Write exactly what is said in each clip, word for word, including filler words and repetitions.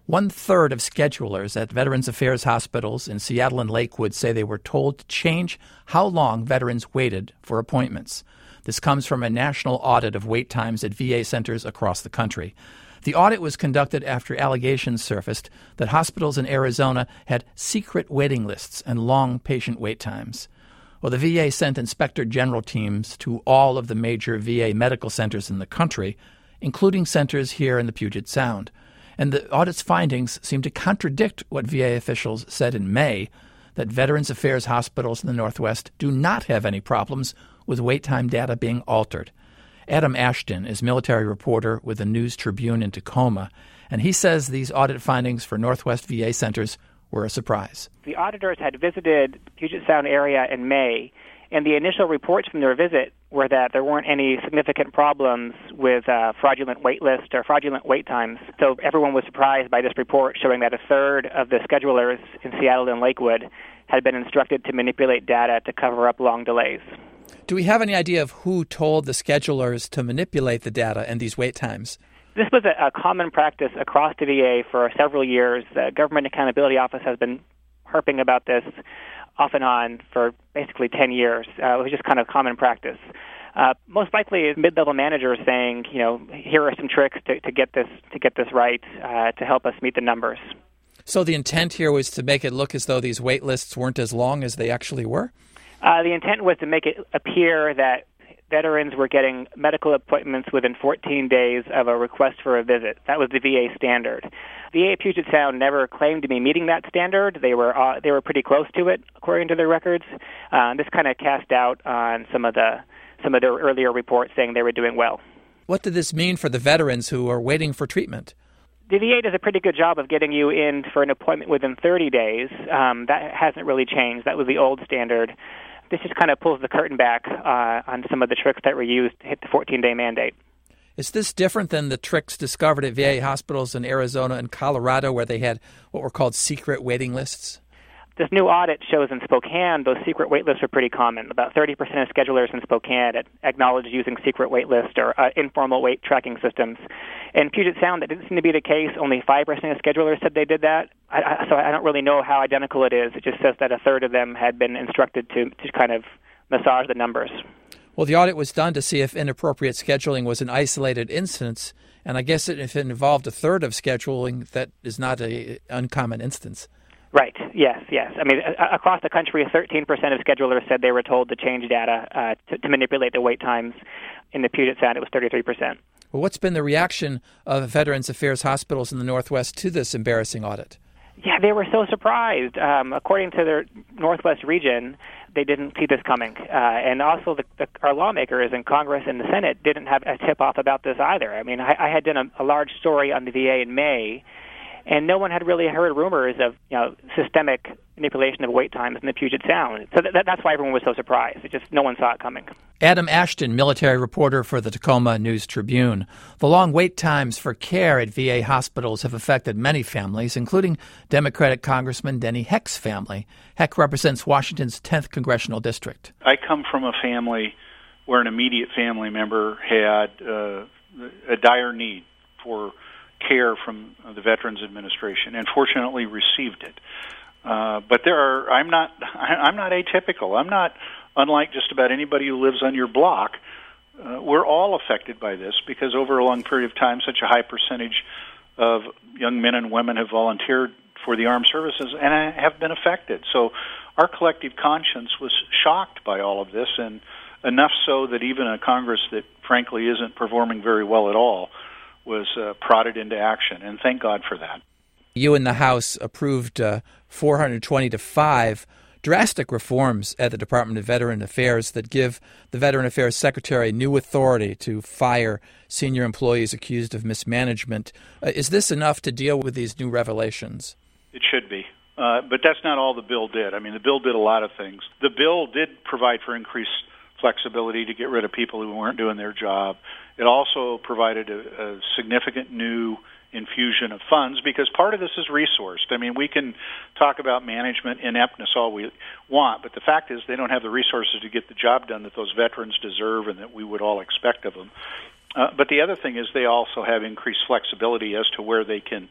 One-third of schedulers at Veterans Affairs hospitals in Seattle and Lakewood say they were told to change how long veterans waited for appointments. This comes from a national audit of wait times at V A centers across the country. The audit was conducted after allegations surfaced that hospitals in Arizona had secret waiting lists and long patient wait times. Well, the V A sent inspector general teams to all of the major V A medical centers in the country, including centers here in the Puget Sound. And the audit's findings seem to contradict what V A officials said in May, that Veterans Affairs hospitals in the Northwest do not have any problems with wait time data being altered. Adam Ashton is military reporter with the News Tribune in Tacoma, and he says these audit findings for Northwest V A centers were a surprise. The auditors had visited Puget Sound area in May, and the initial reports from their visit were that there weren't any significant problems with uh, fraudulent wait lists or fraudulent wait times. So everyone was surprised by this report showing that a third of the schedulers in Seattle and Lakewood had been instructed to manipulate data to cover up long delays. Do we have any idea of who told the schedulers to manipulate the data and these wait times? This was a, a common practice across the V A for several years. The Government Accountability Office has been harping about this off and on for basically ten years. Uh, it was just kind of common practice. Uh, most likely, mid-level managers saying, you know, here are some tricks to, to get this to get this right uh, to help us meet the numbers. So the intent here was to make it look as though these wait lists weren't as long as they actually were? Uh, the intent was to make it appear that veterans were getting medical appointments within fourteen days of a request for a visit. That was the V A standard. V A Puget Sound never claimed to be meeting that standard. They were uh, they were pretty close to it, according to their records. Uh, this kind of cast doubt on some of the some of their earlier reports saying they were doing well. What did this mean for the veterans who are waiting for treatment? The V A does a pretty good job of getting you in for an appointment within thirty days. Um, that hasn't really changed. That was the old standard. This just kind of pulls the curtain back uh, on some of the tricks that were used to hit the fourteen-day mandate. Is this different than the tricks discovered at V A hospitals in Arizona and Colorado where they had what were called secret waiting lists? This new audit shows in Spokane those secret wait lists are pretty common. About thirty percent of schedulers in Spokane acknowledged using secret wait lists or uh, informal wait tracking systems. In Puget Sound, that didn't seem to be the case. Only five percent of schedulers said they did that. I, I, so I don't really know how identical it is. It just says that a third of them had been instructed to, to kind of massage the numbers. Well, the audit was done to see if inappropriate scheduling was an isolated instance, and I guess if it involved a third of scheduling, that is not an uncommon instance. Right. Yes, yes. I mean, a- across the country, thirteen percent of schedulers said they were told to change data uh, to, to manipulate the wait times. In the Puget Sound, it was thirty-three percent. Well, what's been the reaction of Veterans Affairs hospitals in the Northwest to this embarrassing audit? Yeah, they were so surprised. Um, according to their Northwest region, they didn't see this coming. Uh, and also, the, the, our lawmakers in Congress and the Senate didn't have a tip-off about this either. I mean, I, I had done a, a large story on the V A in May, and no one had really heard rumors of, you know, systemic manipulation of wait times in the Puget Sound. So that, that's why everyone was so surprised. It just no one saw it coming. Adam Ashton, military reporter for the Tacoma News Tribune. The long wait times for care at V A hospitals have affected many families, including Democratic Congressman Denny Heck's family. Heck represents Washington's tenth congressional district. I come from a family where an immediate family member had uh, a dire need for care from the Veterans Administration, and fortunately received it. Uh, but there are, I'm not, I'm not atypical. I'm not unlike just about anybody who lives on your block. Uh, we're all affected by this because over a long period of time, such a high percentage of young men and women have volunteered for the armed services and have been affected. So our collective conscience was shocked by all of this, and enough so that even a Congress that frankly isn't performing very well at all was uh, prodded into action, and thank God for that. You in the House approved uh, four hundred twenty to five drastic reforms at the Department of Veteran Affairs that give the Veteran Affairs Secretary new authority to fire senior employees accused of mismanagement. Uh, is this enough to deal with these new revelations? It should be. Uh, but that's not all the bill did. I mean, the bill did a lot of things. The bill did provide for increased flexibility to get rid of people who weren't doing their job. It also provided a, a significant new infusion of funds because part of this is resourced. I mean, we can talk about management ineptness all we want, but the fact is they don't have the resources to get the job done that those veterans deserve and that we would all expect of them. Uh, but the other thing is they also have increased flexibility as to where they can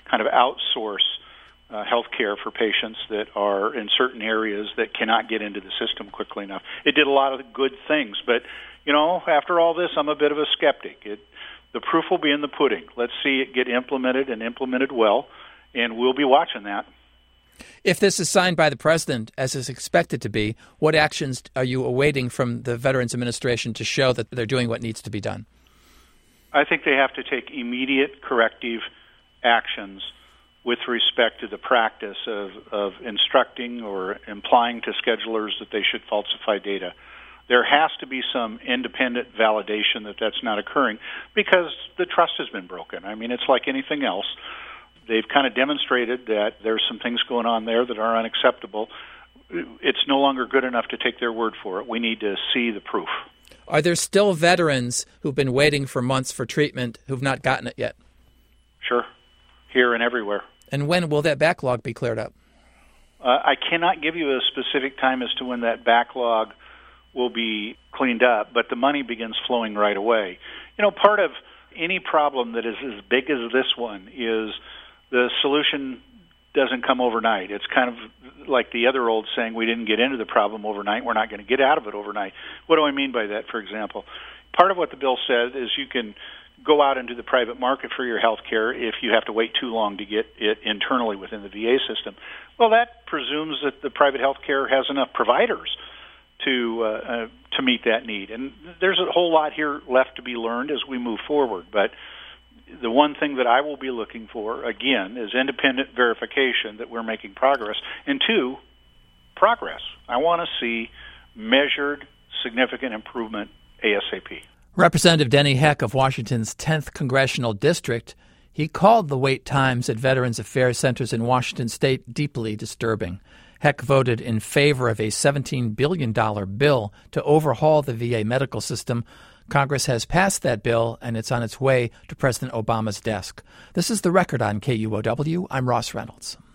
kind of outsource uh, health care for patients that are in certain areas that cannot get into the system quickly enough. It did a lot of good things, but, you know, after all this, I'm a bit of a skeptic. It, the proof will be in the pudding. Let's see it get implemented and implemented well, and we'll be watching that. If this is signed by the president, as is expected to be, what actions are you awaiting from the Veterans Administration to show that they're doing what needs to be done? I think they have to take immediate corrective actions with respect to the practice of, of instructing or implying to schedulers that they should falsify data. There has to be some independent validation that that's not occurring because the trust has been broken. I mean, it's like anything else. They've kind of demonstrated that there's some things going on there that are unacceptable. It's no longer good enough to take their word for it. We need to see the proof. Are there still veterans who've been waiting for months for treatment who've not gotten it yet? Sure, here and everywhere. And when will that backlog be cleared up? Uh, I cannot give you a specific time as to when that backlog will be cleaned up, but the money begins flowing right away. You know, part of any problem that is as big as this one is the solution doesn't come overnight. It's kind of like the other old saying, we didn't get into the problem overnight, we're not going to get out of it overnight. What do I mean by that, for example? Part of what the bill says is you can go out into the private market for your health care if you have to wait too long to get it internally within the V A system. Well, that presumes that the private health care has enough providers to uh, uh, to meet that need. And there's a whole lot here left to be learned as we move forward. But the one thing that I will be looking for, again, is independent verification that we're making progress. And two, progress. I want to see measured, significant improvement ASAP. Representative Denny Heck of Washington's tenth Congressional District, he called the wait times at Veterans Affairs centers in Washington state deeply disturbing. Heck voted in favor of a seventeen billion dollars bill to overhaul the V A medical system. Congress has passed that bill, and it's on its way to President Obama's desk. This is The Record on K U O W. I'm Ross Reynolds.